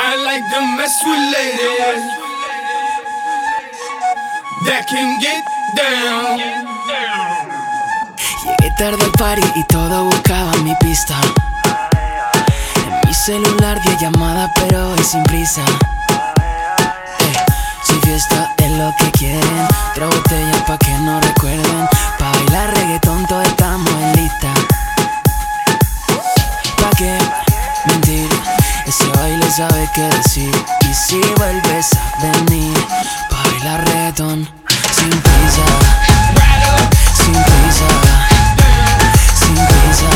I like to mess with ladies that can get down. Llegué tarde al party y todo buscaba mi pista. En mi celular di llamada pero hoy sin prisa. Si fiesta es lo que quieren, otra botella pa' que no recuerden. Pa' bailar reggaetón todos estamos en lista. ¿Pa' qué mentir? Ese baile sabe qué decir. Y si vuelves a venir pa' bailar reggaetón sin prisa, sin prisa, sin prisa.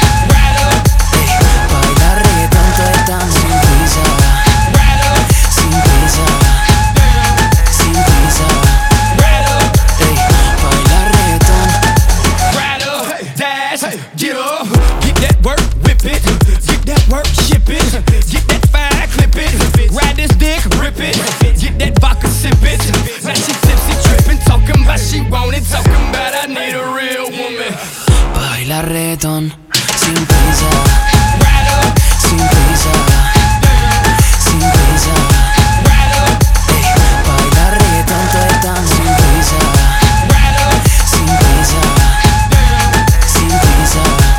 Pa' bailar reggaetón todos estamos sin prisa, sin prisa, sin prisa. Pa' bailar reggaetón. Dash, get up, get that work, whip it. Get that work, ship it. Get that fire, clip it. Ride this dick, rip it. Get that vodka, sip it. Now she tipsy, tripping, talking about she want it, talking about I need a real woman. Pa' bailar reggaetón sin prisa, sin prisa, sin prisa. Pa' bailar reggaetón todos estamos sin prisa, sin prisa, sin prisa.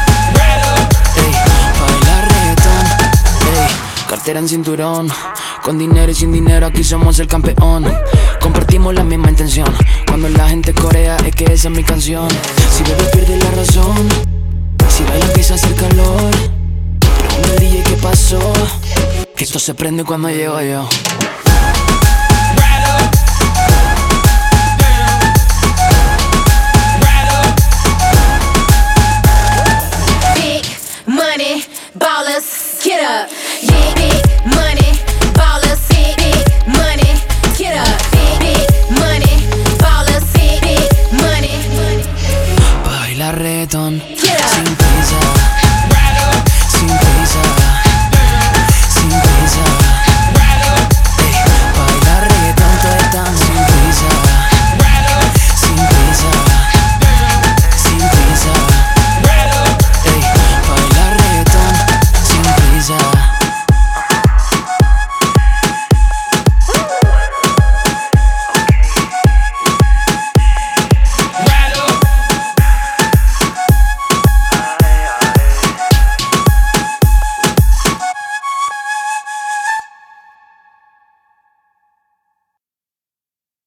Pa' bailar reggaetón. Cartera en cinturón, con dinero y sin dinero aquí somos el campeón. Compartimos la misma intención, cuando la gente corea es que esa es mi canción. Si bebes pierde la razón, si baila empieza a hacer calor. Pregunta al DJ qué pasó, que esto se prende cuando llego yo.